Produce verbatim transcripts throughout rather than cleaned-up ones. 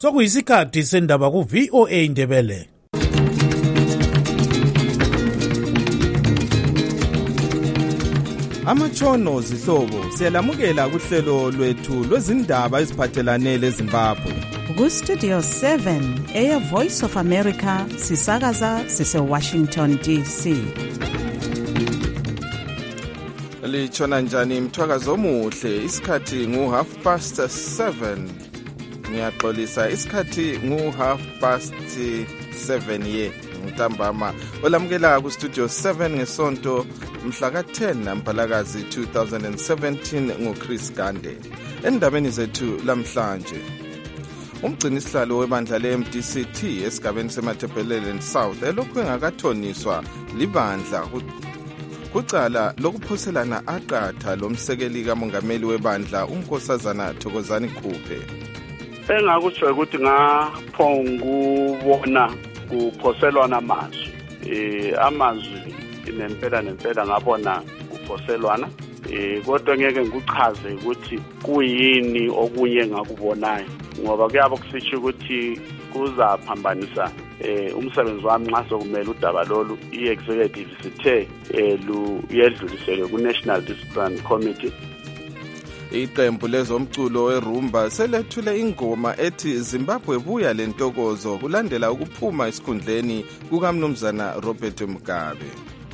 Sokuyisikhathi sendaba ku V O A Ndebele. Amatshono zihlobo siyalamukela kuhlelo lwethu lwezindaba eziphathelane leZimbabwe. Ku Studio seven eya Voice of America sisakaza sise Washington D C. Lichona njani mthwakazo omuhle, isikhathi ngu half past seven. Ngiyaxolisa, isikhathi ngu half past seven ye ntambama. Olamukela ku Studio seven ngesonto mhla ka ten Mpalakazi two thousand seventeen nguChris Gande. Endabeni zethu lamhlanje, umgcinisihlalo webandla le-M D C T esigabeni seMatabeleland South elokhu engakathoniswa libandla kucala lokuphoselana aqatha lomsekeli kamongameli webandla uNkosazana Thokozani Khuphe. Engakutsho ukuthi ngaphongubona kuphoselwana amazwi. Eh amazwi nempela nempela ngabona kuphoselwana. Eh kodwa ngeke ngikuchaze ukuthi kuyini okunye ngakubonayo ngoba kuyabo kusitsho ukuthi kuzaphambanisa eh umsebenzi wami nxa sokumele udaba lolu i-executive sithe elu yedluliselwe ku-National Discipline Committee. Iqembu lezomculo weRumba selethule ingoma ethi Zimbabwe buya lentokozo kulandela ukuphuma esikhundleni kukaMnumzana Robert Mugabe.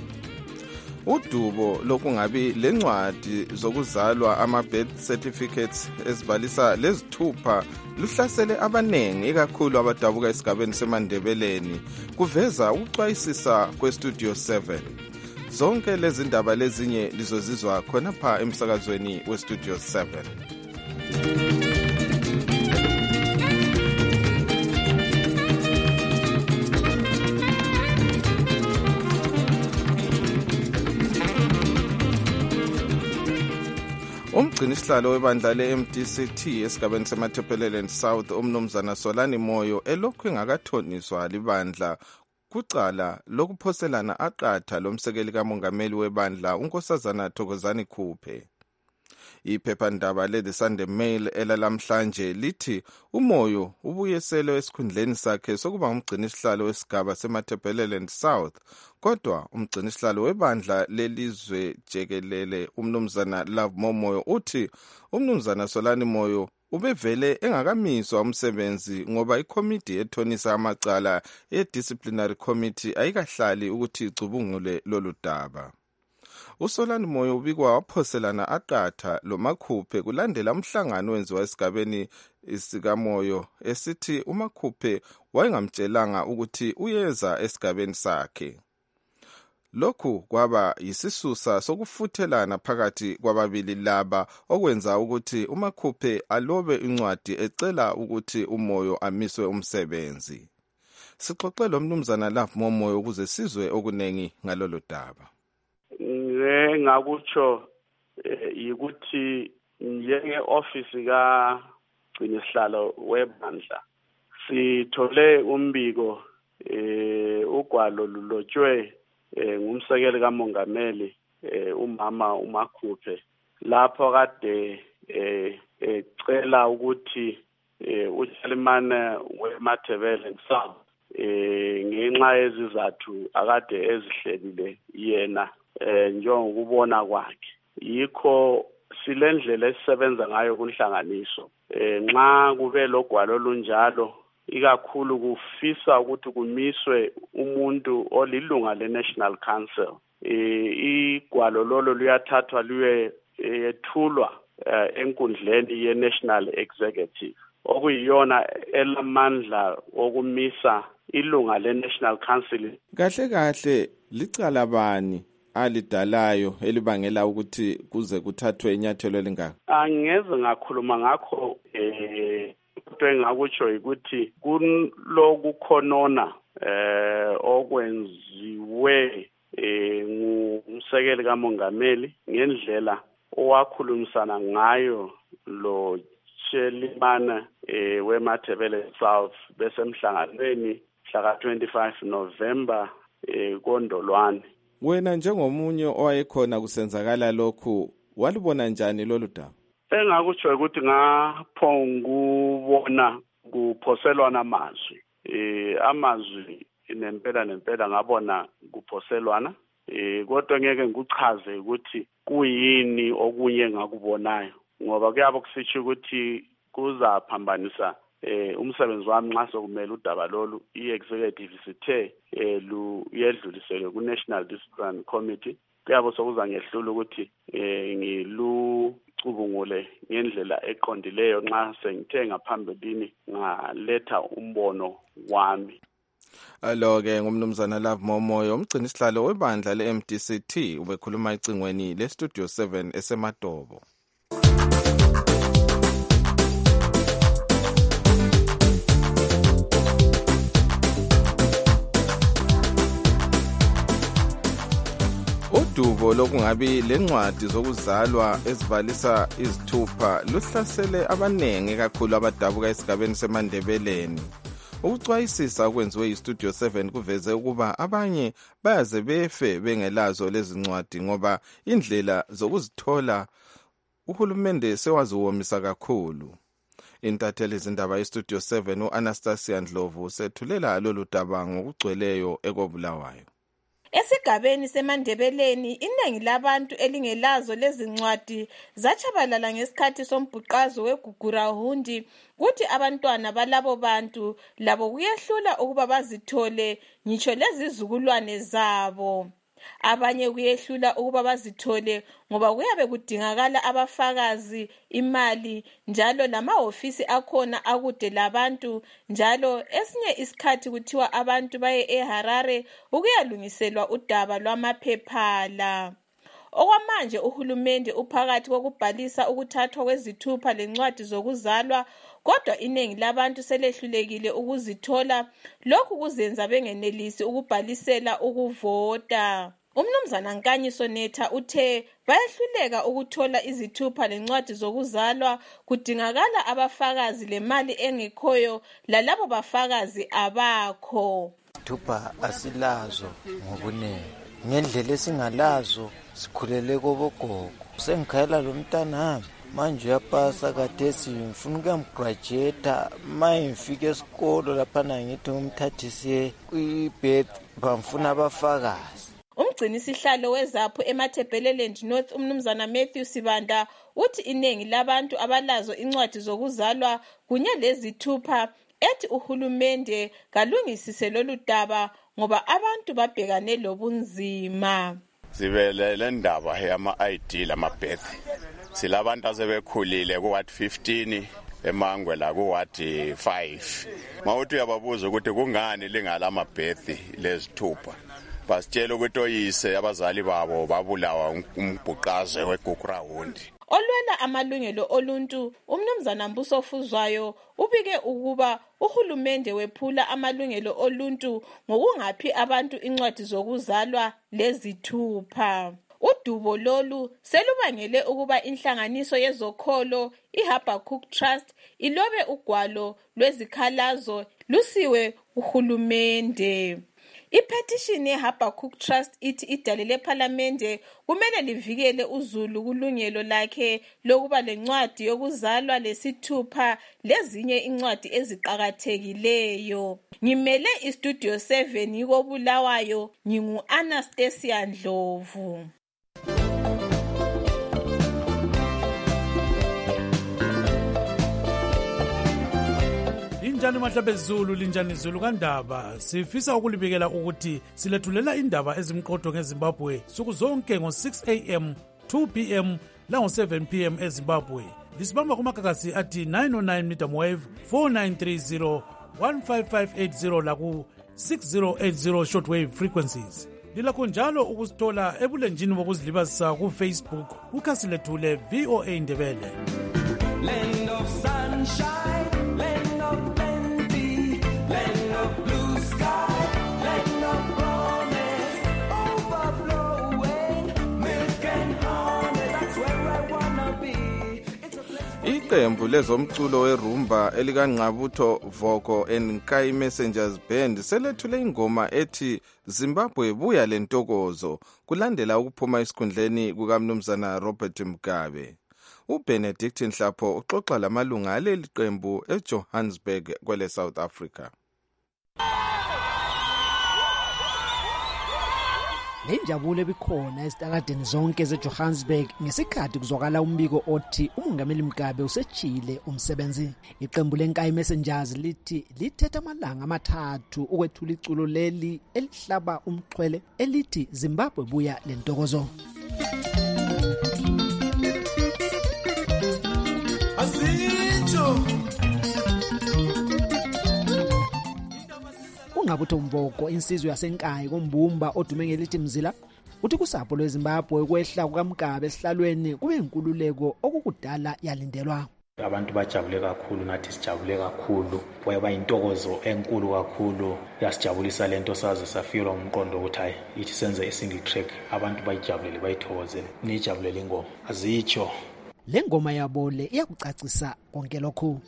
Udubo lokungabi lencwadi zokuzalwa ama-birth certificates ezibalisa lezithupha luhlasele abanengi ikakhulu abadabuka esigabeni seMandebeleni, kuveza ukuxwayisisa kweStudio seven. Zonke lezi ndaba lezinye lizozizwa khona pha emsakazweni weStudio seven. Umgcinisihlalo webandla le-M D C T esigabeni seMatabeleland South uMnumzana Solani Moyo elokhu engakathoniswa libandla kucala lokuphoselana aqatha lomsekeli kamongameli webandla uNkosazana Thokozani Khuphe. Iphephandaba le-The Sunday Mail elalamhlanje lithi uMoyo ubuyeselwe esikhundleni sakhe sokuba umgcinisihlalo wesigaba seMatabeleland South, kodwa umgcinisihlalo webandla lelizwe jekelele uMnumzana Love Momoyo uthi uMnumzana Solani Moyo ubevele engakamiswa umsebenzi ngoba ikomiti ethonisa amacala e-disciplinary committee ayikahlali ukuthi icubungule lolu daba. uSolani Moyo ubikwa waphoselana aqatha loMakhuphe kulandela umhlangano wenziwa esigabeni isikaMoyo esithi uMakhuphe wayengamtshelanga ukuthi uyeza esigabeni sakhe. Lokhu kwaba yisisusa sokufuthelana phakathi kwababili laba okwenza ukuthi uMakhuphe alobe incwadi ecela ukuthi uMoyo amiswe umsebenzi. Sixoxe lo Mnumzana Love Momoyo ukuze sizwe okunengi ngalolu daba. Ngakutsho ukuthi njenge office ka gcinisihlalo webandla sithole umbiko eh ugwalo lulotshwe ngumsekeli kamongameli umama uMakhuphe lapho kade ecela ukuthi uChairman weMatabeleland South eh ngenxa yezizathu akade ezihlelile yena eh njengokubona kwakhe yikho silendlela esisebenza ngayo kunhlanganiso eh nxa kube logwalo olunjalo ikakhulu kufisa ukuthi kumiswe umuntu olilunga le-National Council. Eh igwalo lolo luyathathwa liye yethulwa enkundleni ye-National Executive okuyiyona elamandla okumisa ilunga le-National Council. Kahle kahle licala bani alidalayo elibangela ukuthi kuze kuthathwe inyathelo lengaka? Angeze ngakhuluma ngakho eh kodwa engakutsho ukuthi kulokukhonona eh okwenziwe eh ngumsekeli kamongameli ngendlela owakhulumisana ngayo lo Chairman eh weMatabeleland South besemhlanganweni mhla ka twenty-five November eh koNdolwane. Wena njengomunye owayekhona kusenzakala lokhu walibona njani lolu daba? Engakutsho ukuthi ngaphongubona kuphoselwana amazwi. Eh amazwi nempela nempela ngabona kuphoselwana. Eh kodwa ngeke ngikuchaze ukuthi kuyini okunye ngakubonayo ngoba kuyabo kusitsho ukuthi kuzaphambanisa eh umsebenzi wami nxa sokumele udaba lolu i-executive sithe eh luyedluliselwe ku-National Discipline Committee kuyabo sokuza ngehlula ukuthi eh ngilucubungule ngendlela eqondileyo nxa sengithe ngaphambilini ngaletha umbono wami. Alo-ke ngumnumzana Love Momoyo umgcini isihlalo webandla le-M D C T ubekhuluma ecingweni le-Studio seven esemadobo. Udubo lokungabi lencwadi zokuzalwa ezivalisa izithupha luhlasele abanengi kakhulu abadabuka esigabeni seMandebeleni. Ukucwayisisa okwenziwe iStudio seven kuveze ukuba abanye bayaze befe bengelazo lezi ncwadi ngoba indlela zokuzithola uhulumende sewaziwomisa kakhulu. Intatheli izindaba iStudio seven uAnastasia Ndlovu sethulela lolu daba ngokugcweleyo ekobulawayo. Esigabeni seMandebeleni iningi labantu elingelazo lezi ncwadi zachabalala ngesikhathi sombhuqazo weGugurahundi kuthi abantwana balabo bantu labo kuyehlula ukuba bazithole ngitsho lezizukulwane zabo. Abanye kuyehlula ukuba bazithole ngoba kuyabe kudingakala abafakazi, imali njalo lamahofisi akhona akude labantu njalo esinye isikhathi kuthiwa abantu baye eHarare ukuyalungiselwa udaba lwamaphephala. Okwamanje uhulumende uphakathi kokubhalisa ukuthathwa kwezithupha lencwadi zokuzalwa kodwa iningi labantu selehlulekile ukuzithola lokhu kuzenza bengenelisi ukubhalisela ukuvota. Umnumzana Nkanyiso Netha uthe bayehluleka ukuthola izithupha lencwadi zokuzalwa kudingakala abafakazi lemali engekhoyo lalabo bafakazi abakho. Izithupha asilazo ngobunene ngendlela esingalazo sikhulele kobogogo sengikhayela lo mntanami manje uyapasa kadesi ngifuna ukumgraduate manje ngifike esikolo lapha ngithi ngimthathise kwibirth bamfuna abafakazi. Umgcini sihlalo wezaphu eMathebeleland North umnumzana Matthew Sibanda uthi iningi labantu abalazo incwadi zokuzalwa kunye lezithupha ethi uhulumende kalungisise lolu daba ngoba abantu babhekane lobunzima. Sibelele ndaba yama I D lama birth silabantu asebekhulile ku ward fifteen eMangwe la ku ward five mawuthi uyababuza ukuthi kungani lingala ama birth lezithupha basitshela ukuthi oyise abazali babo babulawa umbhuqaze weGugurahundi. Olwela amalungelo oluntu umnumzana Mbuso Fuzwayo ubike ukuba uhulumende wephula amalungelo oluntu ngokungaphi abantu incwadi zokuzalwa lezithupha. Udubo lolu selubangele ukuba inhlanganiso yezokholo iHabakkuk Trust ilobe ugwalo lwezikhalazo lusiwe uhulumende. Ipetition yeHabakkuk Trust ithi idale lePhalamende kumele livikele uZulu kulungelo lakhe lokuba lencwadi yokuzalwa lesithupha lezinye incwadi eziqhakathekileyo. Ngimele iStudio seven yikobulawayo ngingu Anastasia Ndlovu. Linjani mahlabezulu linjani Zulu kandaba sifisa ukulibikela ukuthi silethulela indaba ezimqotho ngeZimbabwe suku zonke ngo six a m two p m la ngo seven p m eZimbabwe. Lisibamba kumakakasi athi nine oh nine medium wave four nine three zero one five five eight zero la ku six zero eight zero shortwave frequencies. Lilakho njalo ukusithola ebulenjini bokuzilibazisa ku Facebook ukhasi lethu le V O A Ndebele. Land of sunshine, land of plenty, land of blue sky, land of promise, overflowing milk and honey, that's where I wanna be. Iqembu lezomculo werumba elikanqabutho Voko and Nkai Messengers Band selethule ingoma ethi Zimbabwe buya lentokozo kulandela ukuphuma esikhundleni kukaMnumzana Robert Mugabe. uBenedict Nhlapho uxoxa lamalunga aleli qembu eJohannesburg kwele South Africa. Lenjabulo ebikhona esitakadeni zonke zeJohannesburg ngesikhathi kuzwakala umbiko othi uMongameli Mugabe usechile umsebenzi. Iqembu leNkayi Messengers lithi lithetha amalanga amathathu ukwethula iculo leli elihlaba umxhwele elithi Zimbabwe buya lentokozo. Asitho Ungabutho Mvoko insizwe yaseNkayi kombumba odume ngelithi Mzila uthi kusapho lweZimbabwe kwehla kukaMugabe esihlalweni kube inkululeko okukudala yalindelwa. Abantu bajabule kakhulu nathi sijabule kakhulu wayeba intokozo enkulu kakhulu yasijabulisa lento saze safika umqondo ukuthi hayi ithi senze isingle track abantu bayijabulele bayithokozele nijabulele ingoma azitsho. Le ngoma yabo le iyakucacisa konke lokho.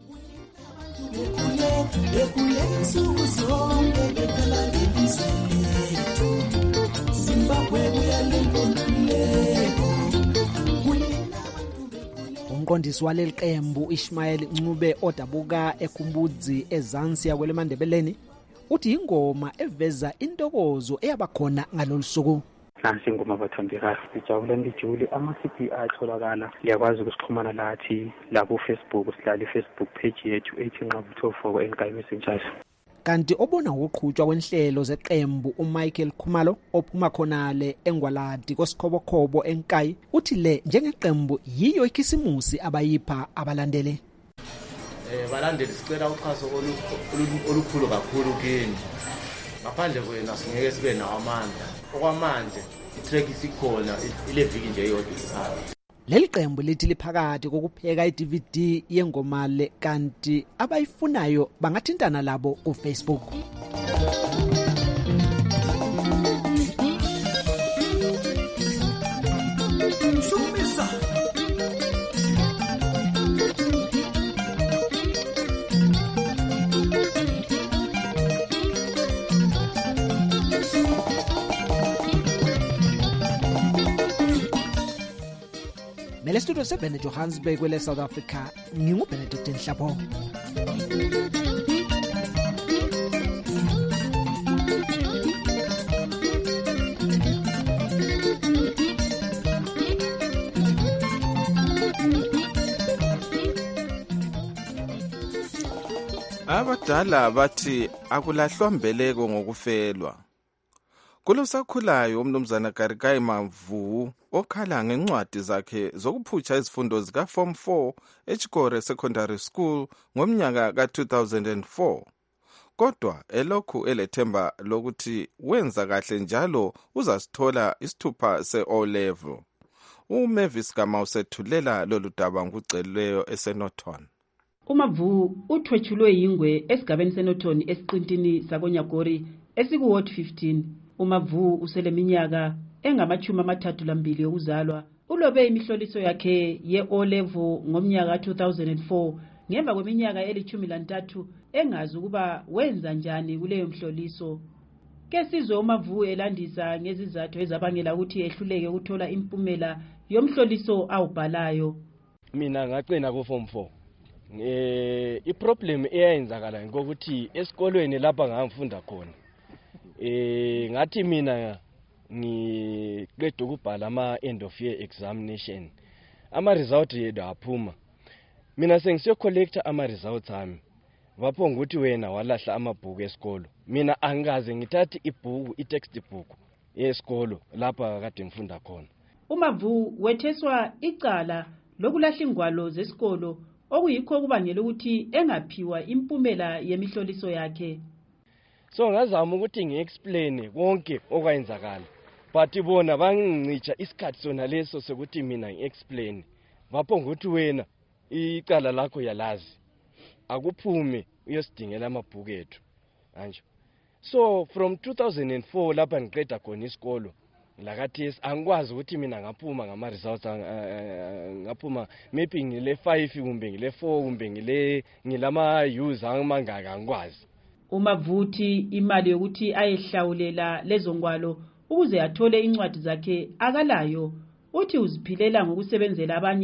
Umqondisi waleli qembu Ishmael Ncube odabuka eKumbudzi eZansi kwele Mandebeleni uthi ingoma eveza intokozo eyabakhona ngalolu suku. Nansi ingoma bathandekayo sijabule ngijule ama-C D atholakala liyakwazi ukusixhumana lathi la ku Facebook sidlala i-Facebook page yethu ethi Nqabutho Foko eNkayi Messengers. Kanti obona ukuqhutshwa kwenhlelo zeqembu uMichael Khumalo ophuma khonale eNgwaladi koSikhobokhobo eNkayi uthi le njengeqembu yiyo ikhisimusi abayipha abalandeli. Eh balandeli sicela uxhaso olukhulu kakhulu kini. Ngaphandle kwena singeke sibe nawo amandla. Okwamanje itrack isikhona ile viki nje yodwa isiphala. Leli qembu lithi liphakathi kokupheka i-D V D yengoma le kanti abayifunayo bangathintana labo ku Facebook. Shumisa Mele studio seven eJohannesburg kwele South Africa nginguBenedict Nhlapho. Abadala bathi akulahlwa mbeleko ngokufelwa. Kulosakhulayo umnumzana Garigayi Mavu okhala ngencwadi zakhe zokuphutsha izifundo zika Form four eChikore Secondary School ngomnyaka ka two thousand four. Kodwa elokhu elethemba lokuthi wenza kahle njalo uzasithola isithupha se-O level. uMavis Gama usethulela lolu daba nguceleyo eSenotoni. uMavu uthwetshulwe yingwe esigabeni seNotoni esiqintini sakonyagori esiku Ward fifteen. uMavu useleminyaka engamachumi amathathu lambili yokuzalwa. Ulobe imihloliso yakhe ye-O level ngomnyaka two thousand four ngemva kweminyaka elichumi lantathu engazi ukuba wenza njani kuleyo mhloliso. Ke sizwe uMavu elandisa ngezizathu ezabangela ukuthi ehluleke ukuthola impumela yomhloliso awubhalayo. Mina ngacina ku Form four. Eh iproblem eyayenzakala ngokuthi esikolweni lapha ngangifunda khona eh ngathi mina ngiqeda ukubhala ama end of year examination ama result yethu aphuma. Mina sengisiyo collector ama results ami bapho ukuthi wena walahla amabhuku esikolo. Mina angikaze ngithathi ibhuku i-textbook yesikolo lapha kade ngifunda khona. uMavu wetheswa icala lokulahla ingwalo zesikolo okuyikho kubangela ukuthi engaphiwa impumela yemihloliso yakhe. So ngazama ukuthi ngiexplain konke okwenzakala but bona bangincicha isikhathi sona leso sokuthi mina ngiexplain bapho ukuthi wena icala lakho yalazi akuphume uyosidingela amabhuku ethu manje. So from two thousand four lapha ngiqeda khona isikolo lakathi angikwazi ukuthi mina ngaphuma ngama results ngaphuma maybe ngile five kumbe ngile four kumbe ngile ngilama use angimangaka angikwazi. uMavuthi imali yokuthi ayehlawulela lezo ngwalo ukuze athole incwadi zakhe akalayo. Uthi uziphilela ngokusebenzela abanye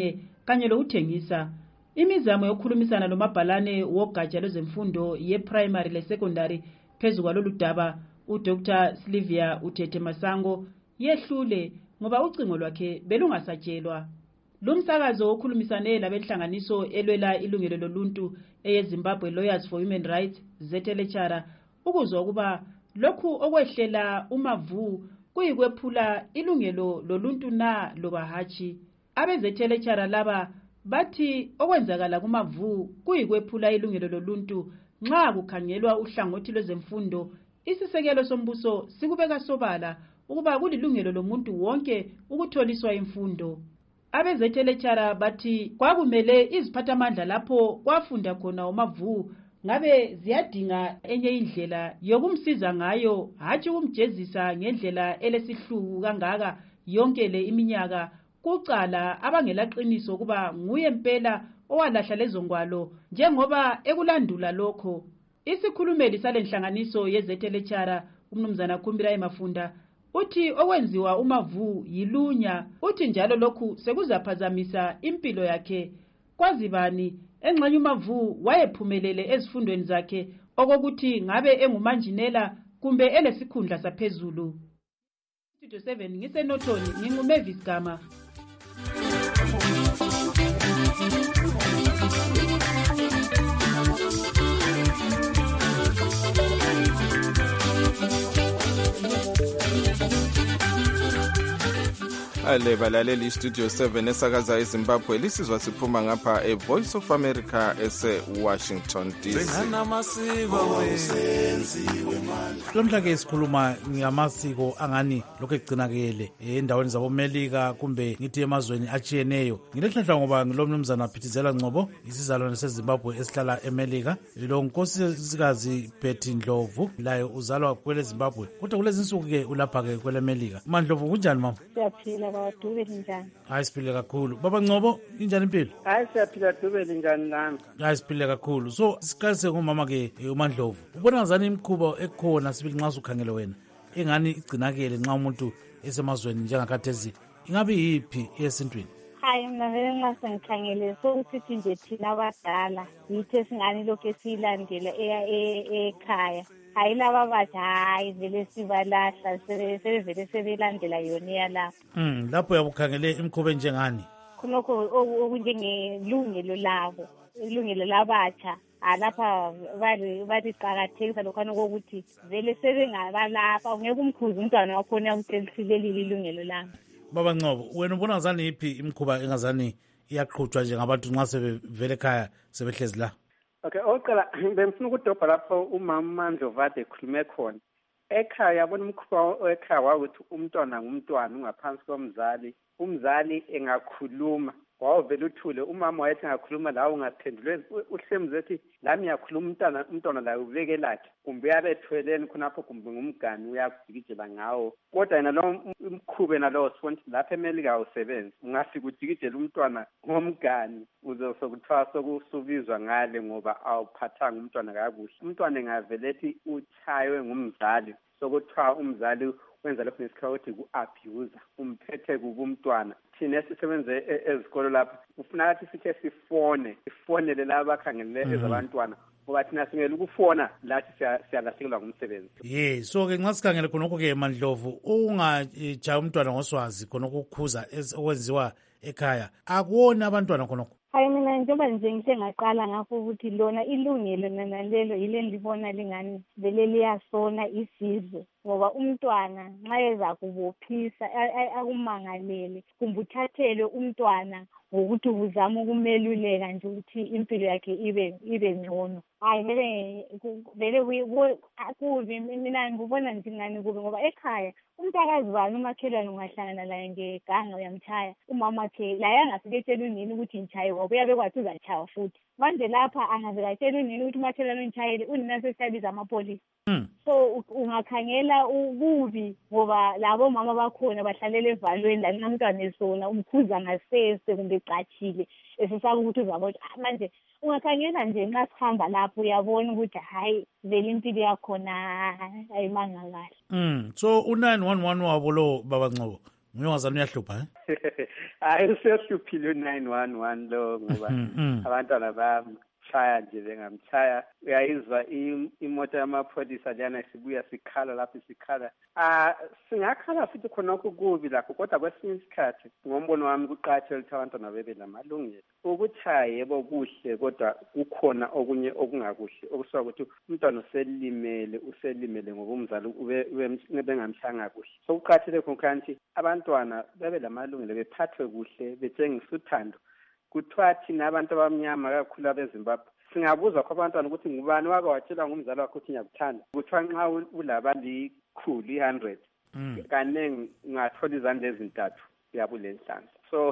kanye lokuthengisa. Imizamo yokukhulumisana lomabhalane wogatsha lwezemfundo ye-primary le-secondary phezu kwalolu daba uDr Sylvia Uthethe Masango yehlule ngoba ucingo lwakhe belungasatshelwa. Lumsakazo okhulumisane labenhlanganiso elwela ilungelo loluntu eyeZimbabwe Lawyers for Human Rights Z T Lecturer ukuzwa ukuba lokhu okwehlela uMavu kuyikwephula ilungelo loluntu na loba hatshi. Abe Z T Lecturer laba bathi okwenzakala kuMavu kuyikwephula ilungelo loluntu nxa kukhangelwa uhlangothi lwezemfundo. Isisekelo sombuso sikubeka sobala ukuba kulilungelo lomuntu wonke ukutholiswa imfundo. Abe Z T Lecturer bathi kwakumele iziphathamandla lapho kwafunda khona uMavu ngabe ziyadinga enye indlela yokumsiza ngayo hatshi ukumjezisa ngendlela elesihluku kangaka yonke le iminyaka kucala abangelaqiniso kuba nguye impela owalahla lezo ngwalo njengoba ekulandula lokho. Isikhulumeli salenhlanganiso ye Z T Lecturer umnumzana Khumbira Emafunda uthi okwenziwa uMavu yilunya, uthi njalo lokhu sekuzaphazamisa impilo yakhe. Kwazibani engxenye uMavu wayephumelele ezifundweni zakhe okokuthi ngabe engumanjinela kumbe elesikhundla saphezulu. Studio seven ngisenotoni nginguMavis Gama. Ale balaleli iStudio seven esakaza eZimbabwe lisizwa siphuma ngapha eVoice of America ese Washington D C. Lamhla ke sikhuluma ngamasiko angani lokho egcinakele endaweni zabomelika kumbe ngithi emazweni atshiyeneyo. Ngilehlanhla ngoba ngilomnumzana Phithizela Ngcobo isizalwane seZimbabwe esihlala eMelika. Lo nkosikazi Betty Ndlovu laye uzalwa kwele Zimbabwe kodwa kulezi insuku ke ulapha ke kwele Melika. Mandlovu kunjani mama? Siyaphila Dube njani? Hayi siphile kakhulu. Baba Ngcobo injani impilo? Hayi siyaphila Dube njani nami? Hayi siphile kakhulu. So siqalise ngomama ke uMandlovu. Ubona ngazani imikhuba ekhona sibili nxa usukhangele wena engani igcinakele nxa umuntu esemazweni njengakhathesi ingabe yiphi esintwini? Hayi mina vele nxa sengikhangele sokusithi nje thina abadala yithi esingani lokho esiyilandela ekhaya. Hayi laba bathi hayi vele sibalahla sebevele sebelandela yona iyalapho. Mm, lapho yabukhangele imikhuba enjengani? Khonokho okunjengelungelo labo, ilungelo labatsha. Alapha bari bariqakathekisa lokhana kokuthi vele sebengabalapha ungeke umkhuze umntwana wakhona ukuhlelelile ilungelo lami. Baba Ngcobo wena ubona ngazani iphi imikhuba engazani iyaqhutshwa njengabantu nxa sebevele ekhaya sebehlezi la? Okay, oqala bemfuna ukudobha lapho umama Mandlovu ade ekhulume khona. Ekhaya yabona umkhuba ekhaya wakuthi umntwana ngumntwana ungaphansi komzali. Umzali engakhuluma wawuvele uthule, umama wayethi engakhuluma lawo ungaphendulwe uhlemu zethi lami yakhuluma umntwana umntwana la ubeke lakhe kumbe uyabethweleni khonapho kumbe ngumgani uyakujikijela ngawo. Kodwa yena lo umkhube nalowo sifona lapha eMelika awusebenzi, ungafika ujikijela umntwana ngomgani uze sokuthiwa sokusubizwa ngale ngoba awuphathanga umntwana kakuhle. Umntwana engavele ethi utshaywe ngumzali sokuthiwa umzali wenza lokho nesikhawu ukuthi ku-abuser umphethe kumntwana. Thina esisebenze ezikolo lapha ufuna ukuthi sithe sifone sifonele laba bakhangelele ezabantwana ngoba thina singela ukufona lathi siyalahlekelwa ngumsebenzi. Ye so ke nxa sikhangele khonokho ke Mandlovu ungajaya umntwana ngoswazi khonokho ukukhuza okwenziwa ekhaya akuwona abantwana khonokho. Hayi mina njengoba nje ngise ngaqala ngakho ukuthi lona ilungelo nana lelo yile libona lingani vele liyasona isizwe ngoba umntwana nxa eza kubophisa akumangalele kumbe uthathelwe umntwana ngokuthi uzama ukumeluleka nje ukuthi impilo yakhe ibe ibe ngcono. Hayi vele vele kubi mina ngibona nje ngani kubi ngoba ekhaya umntakazi bani umakhelwane ungahlangana laye ngeganga uyamtshaya umama wakhe la yangasiketshela unini ukuthi ntshaye ngoba uyabe kwathi uzatshaya futhi manje lapha angazekatshela unini ukuthi umakhelwane untshayele unina sesiyabiza amapolisa. So ungakhangela ukubi ngoba labo mama bakhona bahlalela evalweni la nomntwana esona umkhuza ngasese kumbe ecatshile esisaba ukuthi uzabona manje ungakhangela nje nxa sihamba lapho uyabona ukuthi hayi vele impilo yakhona ayimanga kahle. Mm so u nine one one wabo lo Baba Ngcobo Nguye ongazali uyahlupha eh? Hayi usehluphile u-nine one one lo ngoba abantwana bamshaya nje bengamshaya. Uyayizwa imoto yamapholisa lana sibuya sikhala lapho sikhala. Ah singakhala futhi khonokho kubi lakho kodwa kwesinye isikhathi ngombono wami kuqathele ukuthi abantwana bebe namalungelo. Ukuchaya yebo kuhle kodwa kukhona okunye okungakuhle okusuka ukuthi umntwana uselimele uselimele ngoba umzali ube bengamhlanga kuhle. So kuqathele konkanti abantwana bebe lamalungelo bephathwe kuhle betshengisa uthando. Kuthiwa thina abantu abamnyama kakhulu abeZimbabwe singabuza kwabantwana ukuthi ngubani wake watshela ngumzali wakho ukuthi ngiyakuthanda. Kuthiwa nxa ulaba likhulu i one hundred kanengi ngathola izandla ezintathu uyabule nhlanhla. So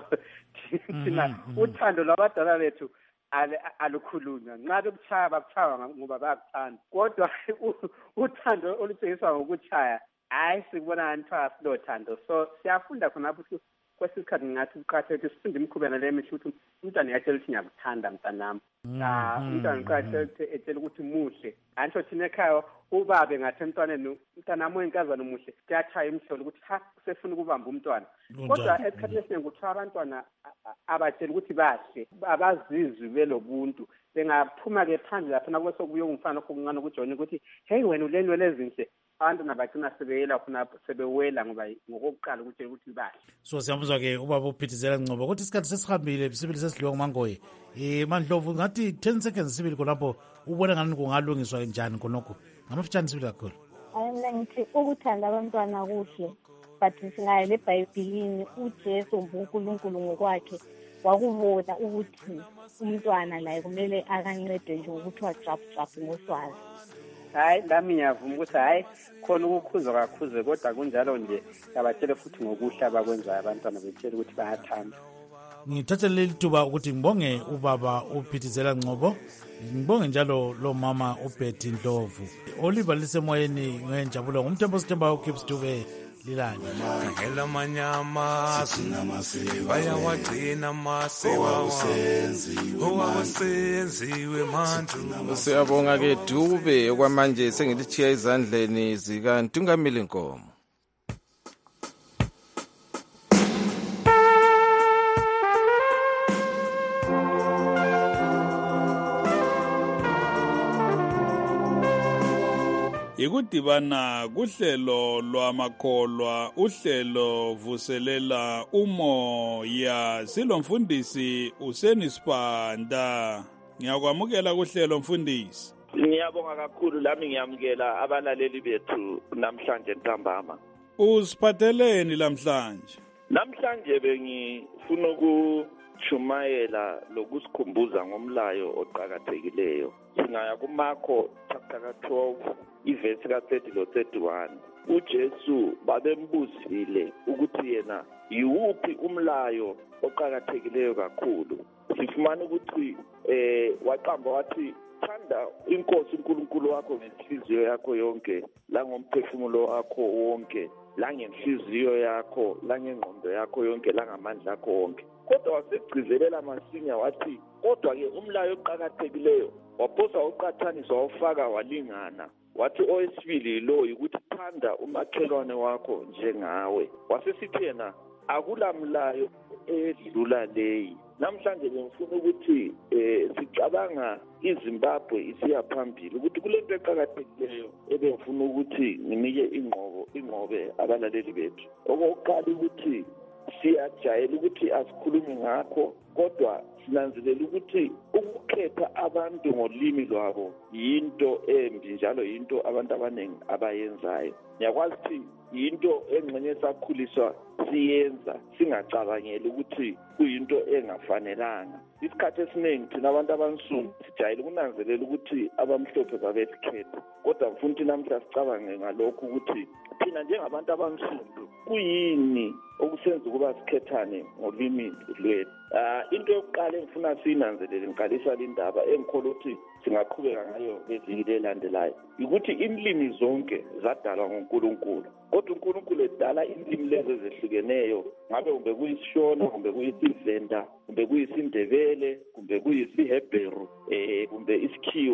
thina uthando lwabadala bethu alukhulunywa. Nxa bekuchaya bakuchaya ngoba bayakuthanda kodwa uthando olutshengiswa ngokuchaya hayi sikubona ngani silothando. So siyafunda khonapho kwesikhathi ngathi uqathele ukuthi sifunde imkhubena le mihle ukuthi umntwana uyatshela ukuthi ngiyakuthanda mntanami. Ah umntwana uqathele ukuthi etshela ukuthi muhle. Antsho thina ekhaya ubabe ngathi emntwaneni mntanami oyinkazana umuhle kuyathaya imhlolo ukuthi ha usefuna ukubamba umntwana. Kodwa esikhathini esiningi kuthiwa abantwana abatshela ukuthi bahle abazizwi belobuntu. Bengaphuma-ke phandle lapha nakwesekubuye umfana okuncane ukujona ukuthi hey wena ulenwele ezinhle. Abantu nabagcina sebeyela khona sebewela ngoba ngokokuqala ukuthi ukuthi bahle. So siyabuzwa ke ubaba uphithizela Ngcobo ukuthi isikhathi sesihambile sibili sesidliwa nguMangoye. Eh Mandlovu ngathi ten seconds sibili khonapho ubone ngani kungalungiswa kanjani khonokho. Ngamafutshane sibili kakhulu. Ayina ngithi ukuthanda abantwana kuhle but singaye leBhayibhelini uJesu uNkulunkulu ngokwakhe wakubona ukuthi umntwana la kumele akancede nje ukuthi wajap jap ngoswazi. Hayi lami ngiyavuma ukuthi hayi khona ukukhuza kakhuze kodwa kunjalo nje abatshele futhi ngokuhle abakwenzayo abantwana betshele ukuthi bayathanda. Ngithathe leli thuba ukuthi ngibonge ubaba uphithizela Ngcobo, ngibonge njalo lo mama uBetty Ndlovu. Oliver lisemoyeni ngenjabulo ngumthembo sithemba uKipstuke lilani. Ngela manyama bayawagcina masewa owasenziwe manje. Siyabonga ke Dube okwamanje sengilithiya izandleni zika Ntungamile Nkomo. Ikudibana kuhlelo lwamakholwa uhlelo vuselela umoya silomfundisi usenisipanda. Ngiyakwamukela kuhlelo mfundisi. Ngiyabonga kakhulu lami ngiyamukela abalaleli bethu namhlanje ntambama. Usiphatheleni namhlanje? Namhlanje bengifuna ukuchumayela lokusikhumbuza ngomlayo oqhakathekileyo. Singaya kuMarko chapter twelve ivesi ka thirty lo thirty-one. uJesu babembuzile ukuthi yena yiwuphi umlayo oqhakathekileyo kakhulu. Sifumana ukuthi eh waqamba wathi thanda inkosi uNkulunkulu wakho ngenhliziyo yakho yonke, la ngomphefumulo wakho wonke, la ngenhliziyo yakho, la ngengqondo yakho yonke, la ngamandla akho wonke. Kodwa wasegcizelela masinya wathi kodwa ke umlayo oqhakathekileyo waphosa uqathanisa wawufaka walingana. Wathi owesibili lo ukuthi thanda umakhelwane wakho njengawe. Wasesithi yena akulamlayo edlula leyi. Namhlanje bengifuna ukuthi eh sicabanga iZimbabwe isiya phambili ukuthi kulento eqhakathekileyo ebengifuna ukuthi nginike ingqobo ingqobe abalaleli bethu. Okokuqala ukuthi siyajayela ukuthi asikhulumi ngakho kodwa sinanzelela ukuthi ukukhetha abantu ngolimi lwabo yinto embi njalo yinto abantu abaningi abayenzayo. Ngiyakwazi ukuthi yinto engxenye sakhuliswa siyenza singacabangeli ukuthi kuyinto engafanelanga. Isikhathi esiningi thina abantu abansundu sijayele ukunanzelela ukuthi abamhlophe babesikhetha kodwa mfuna ukuthi namhla sicabange ngalokho ukuthi thina njengabantu abansundu kuyini okusenza ukuba sikhethane ngolimi lwethu. Ah into yokuqala engifuna siyinanzelele ngiqalisa lindaba engikholwa ukuthi singaqhubeka ngayo ngeviki elandelayo ukuthi inlimi zonke zadalwa nguNkulunkulu kodwa uNkulunkulu edala inlimi lezi ezehlukeneyo ngabe kumbe kuyisishona kumbe kuyisivenda kumbe kuyisindebele kumbe kuyisiHebheru eh kumbe isikhiwa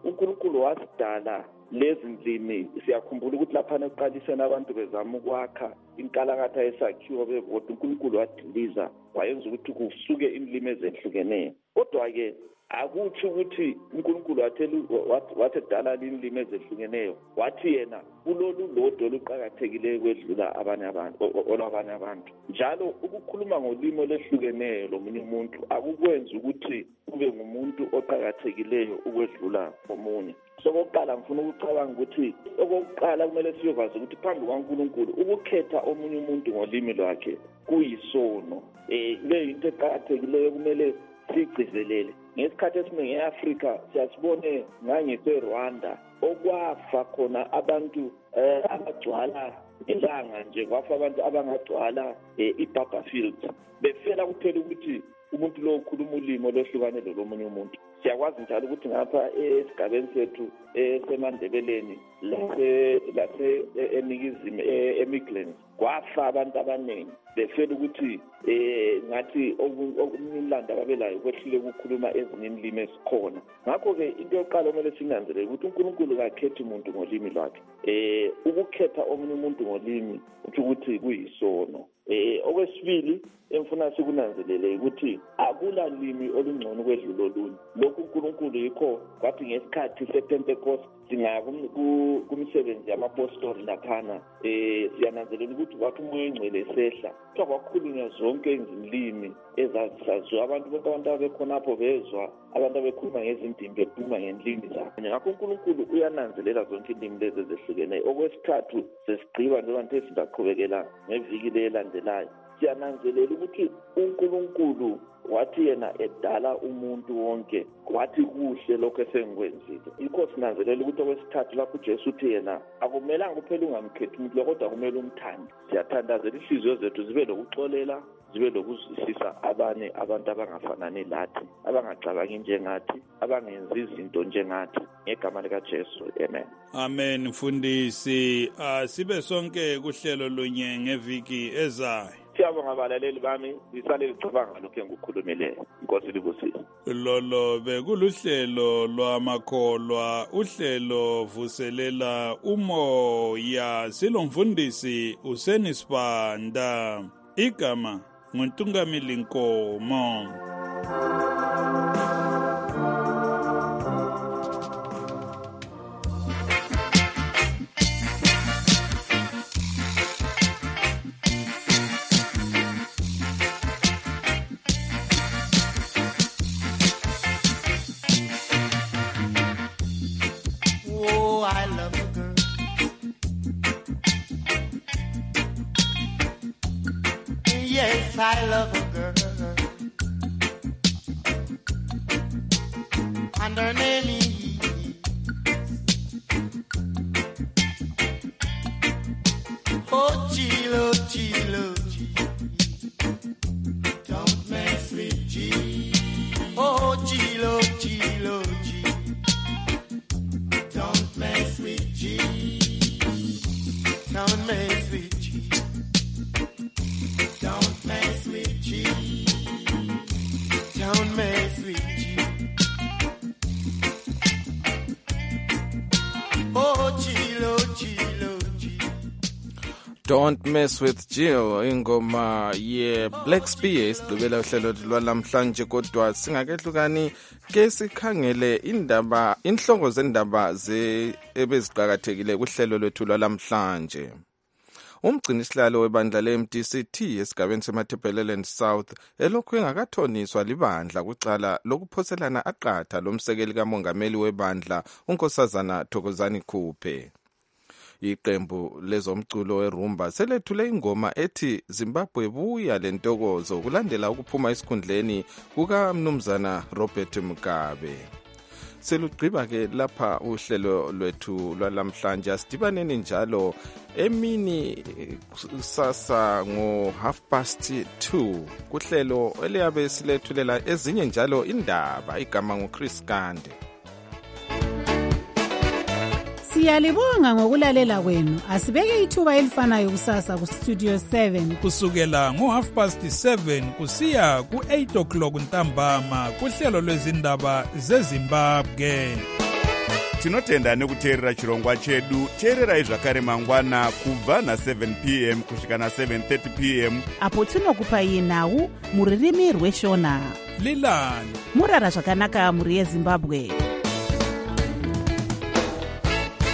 uNkulunkulu wasidala lezi ndlimi siyakhumbula ukuthi laphana ekuqaliseni abantu bezama ukwakha inkalakatha yesakhiwo bebodwa uNkulunkulu wadiliza wayenza ukuthi kusuke indlimi ezehlukeneyo kodwa-ke akutsho ukuthi uNkulunkulu wathi edala indlimi ezehlukeneyo wathi yena kulolu lodwa oluqakathekileyo kwedlula abanye abantu olwabanye abantu njalo ukukhuluma ngolimi olehlukeneyo lomunye umuntu akukwenzi ukuthi ube ngumuntu oqakathekileyo ukwedlula omunye. Sokokuqala ngifuna ukucabanga ukuthi okokuqala kumele siyovaza ukuthi phambi kwaNkulunkulu ukukhetha omunye umuntu ngolimi lwakhe kuyisono. Eh le into eqakathekileyo kumele sigcizelele. Ngesikhathi esiningi e-Afrika siyasibone ngangise-Rwanda okwafa khona abantu abagcwala ilanga nje kwafa abantu abangagcwala i-Baba Fields befela kuphela ukuthi umuntu lo ukhuluma ulimi olohlukane lomunye umuntu. Siyakwazi njalo ukuthi ngapha esigabeni sethu esemandebeleni lase lase eNingizimu eMidlands kwafa abantu abaningi befela ukuthi eh ngathi okumlanda ababelayo kwehlule ukukhuluma ezinye indimi esikhona. Ngakho ke into yokuqala kumele sinanzelele ukuthi uNkulunkulu akakhethi umuntu ngolimi lwakhe. Eh ukukhetha omunye umuntu ngolimi uthi ukuthi kuyisono. Eh okwesibili emfuna sikunanzelele ukuthi akula limi olungcono kwedlula olunye. Lokhu uNkulunkulu yikho kwathi ngesikhathi sePentecost singaya kumsebenzi yamapostoli laphana eh siyananzelela ukuthi kwathi umoya engcwele esehla kuthiwa kwakhulunywa zonke izilimi ezazisaziwa abantu bonke abantu abekhonapho bezwa abantu abekhuluma ngezindimi bekhuluma ngendimi zabo. Ngakho uNkulunkulu uyananzelela zonke indimi lezi ezehlukeneyo. Okwesithathu sesigqiba njengoba singaqhubekela ngeviki lelandelayo siyananzelela ukuthi uNkulunkulu wathi yena edala umuntu wonke wathi kuhle lokho esengikwenzile. Yikho sinanzelela ukuthi okwesithathu lapho uJesu uthi yena akumelanga kuphela ungamkhethi umuntu kodwa kumele umthande. Siyathandazela inhliziyo zethu zibe lokuxolela zibe lokuzwisisa abanye abantu abangafanani lathi abangacabangi njengathi abangenzi izinto njengathi ngegama likaJesu amen. Amen mfundisi. Asibe sonke kuhlelo lunye ngeviki ezayo. Siyabonga abalaleli bami lisale licabanga lokho engikukhulumileyo. Inkosi libusise. Lolo bekuluhlelo lwamakholwa uhlelo vuselela umoya silomfundisi uSenisibanda igama nguNtungamili Nkomo. Yes, I love a girl, and her name is Oh, Jill, oh, Jill, oh, Jill. Don't mess with Jill. Oh, Jill, oh, Jill, oh, Jill. Don't mess with Jill. Don't mess with Jill. Don't mess with G. Don't mess with G. Oh, Jill, oh, Jill, oh, Jill. Don't mess with Jill ingoma ye Black Spear isigqibela uhlelo lwalamhlanje kodwa singakehlukani ke sikhangele indaba inhloko zendaba ze ebeziqhakathekile kuhlelo lwethu lwalamhlanje. Umgcinisihlalo webandla le-M D C T esigabeni semaThebeleland South elokhu engakathoniswa libandla kucala lokuphoselana aqatha lomsekeli kamongameli webandla uNkosazana Thokozani Khuphe. Iqembu lezomculo eRumba selethule ingoma ethi Zimbabwe buya lentokozo kulandela ukuphuma esikhundleni kukaMnumzana Robert Mugabe. Selugqiba ke lapha uhlelo lwethu lwalamhlanje asidibaneni njalo emini sasa ngo half past two kuhlelo eliyabe silethulela ezinye njalo indaba igama nguChris Kande. Siyalibonga ngokulalela kwenu. Asibeke ithuba elifanayo kusasa ku Studio seven kusukela ngo half past seven kusiya ku eight o'clock ntambama kuhlelo lwezindaba zeZimbabwe. tinotenda nekuteerera chirongwa chedu. Teererai zvakare mangwana kubva na seven p m kusvika na seven thirty p m apo tinokupai nhau muririmi rweshona. Lilani murara zvakanaka muri yeZimbabwe.